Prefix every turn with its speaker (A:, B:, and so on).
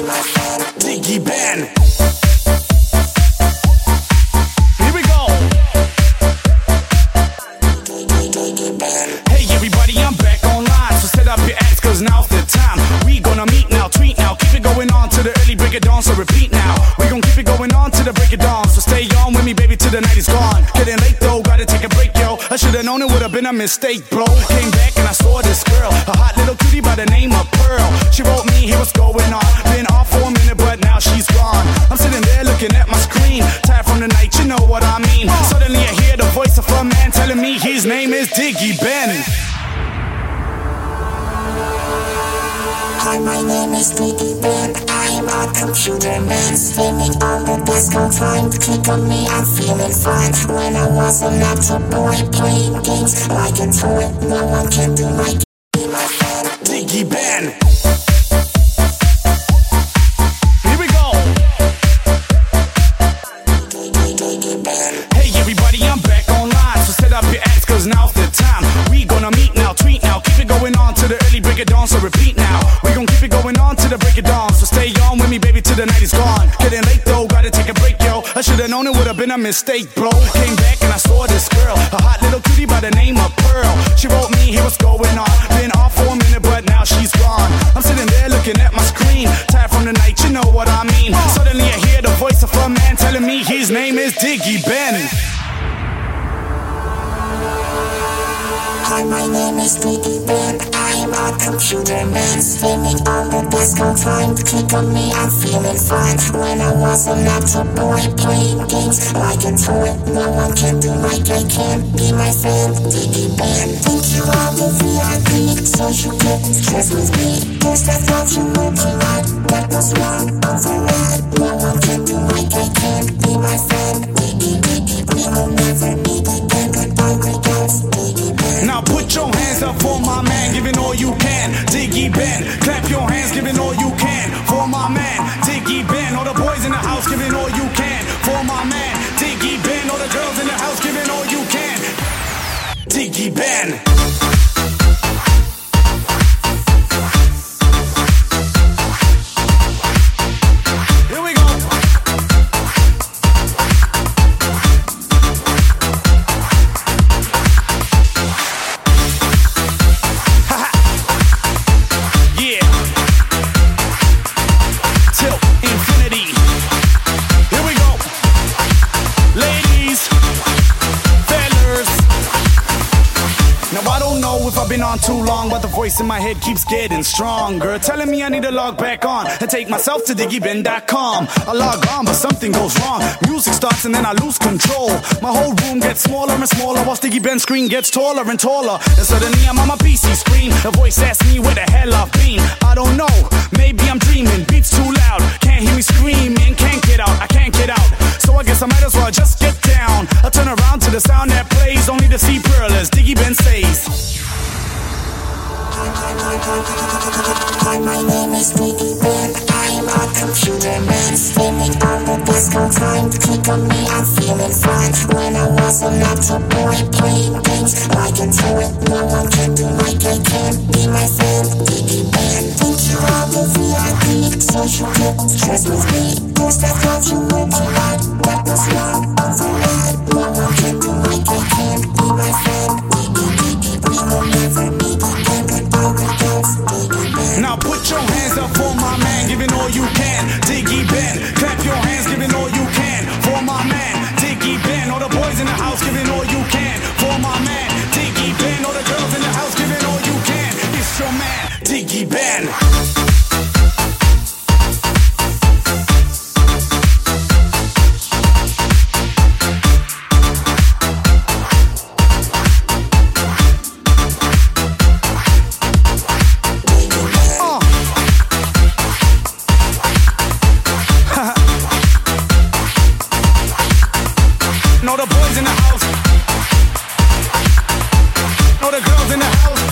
A: Diggy Ben. Here we go. Hey everybody, I'm back online, so set up your acts, cause now's the time. We gonna meet now, tweet now, keep it going on to the early break of dawn, so repeat now. We gon' keep it going on to the break of dawn, so stay on with me baby till the night is gone. Getting late though, gotta take a break yo. I should've known it would've been a mistake bro. Came back and I saw this girl, a hot little cutie by the name of Pearl. She wrote me, hey what's going on, been off for a minute but now she's gone. I'm sitting there looking at my screen, tired from the night, you know what I mean. Suddenly I hear the voice of a man telling me his name is Diggy Ben.
B: Hi, my name is Diggy Ben. I'm a computer man, spending all the best of time. Click on me, I'm feeling fine. When I was a laptop boy, playing games like a toy, no one can do my game, my friend.
A: Diggy Ben. Here we go.
B: Diggy Ben.
A: Hey everybody, I'm back online, so set up your acts, cause now's the time. We gonna meet now, tweet now, keep it going on to the early break of dawn, so repeat now. We gon' keep it going on to the break of dawn, so stay on with me baby till the night is gone. Getting late though, gotta take a break yo. I should've known it would've been a mistake bro. Came back and I saw this girl, a hot little cutie by the name of Pearl. She wrote me, hey what's going on, been off for a minute but now she's gone. I'm sitting there looking at my screen, tired from the night, you know what I mean. Suddenly I hear the voice of a man telling me his name is Diggy Ben.
B: Hi, my name is Diggy Ben. I'm a computer man, spending all the best of time. Click on me, I'm feeling fine. When I was a laptop boy, playing games like a toy, no one can do like I can. Be my friend, Diggy Ben. Think you are the VIP, so you couldn't stress with me. First I thought you would be right, that was wrong, override. No one can do like I can. Be my friend, Diggy, Diggy. We will never meet again, goodbye, regards, Diggy Ben.
A: Now put your hands up for my man, giving all you can, Diggy Ben. Clap your hands, giving all you can, for my man, Diggy Ben. All the boys in the house, giving all you can, for my man, Diggy Ben. All the girls in the house, giving all you can, Diggy Ben. Been on too long, but the voice in my head keeps getting stronger, telling me I need to log back on and take myself to diggyben.com. I log on, but something goes wrong. Music starts and then I lose control. My whole room gets smaller and smaller, while Diggy Ben's screen gets taller and taller. And suddenly I'm on my PC screen. The voice asks me where the hell I've been. I don't know, maybe I'm dreaming. Beats too loud, can't hear me screaming. Can't get out, I can't get out. So I guess I might as well just get down. I turn around to the sound that plays, only to see Pearl as Diggy Ben says.
B: Hi, my name is Diggy Ben. I'm a computer man, spending all the best of time. Click on me, I'm feeling fine. When I was a laptop boy, playing games like a toy, no one can do like I can. Be my friend, Diggy Ben. Think you are the VIP, so you couldn't stress with me. First I thought you would be right, that was wrong, override. No one can do like I can. Be my friend, Diggy, Diggy. We will never meet again, goodbye, regards, Diggy Ben.
A: Now put your hands up for my man, giving all you can, Diggy Ben. Clap your hands, giving all you can, for my man, Diggy Ben. All the boys in the house, giving all you can, for my man, Diggy Ben. All the girls in the house, giving all you can. It's your man, Diggy Ben. Know the boys in the house, know the girls in the house.